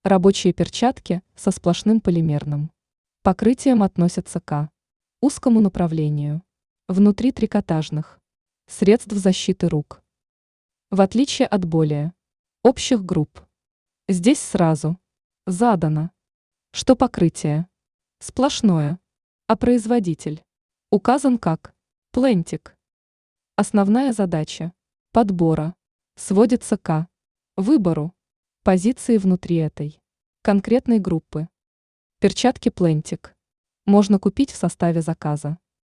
Рабочие перчатки со сплошным полимерным покрытием относятся к узкому направлению, внутри трикотажных средств защиты рук. В отличие от более общих групп, здесь сразу задано, что покрытие сплошное, а производитель указан как Плентик. Основная задача подбора сводится к выбору позиции внутри этой конкретной группы. Перчатки Плентик можно купить в составе заказа.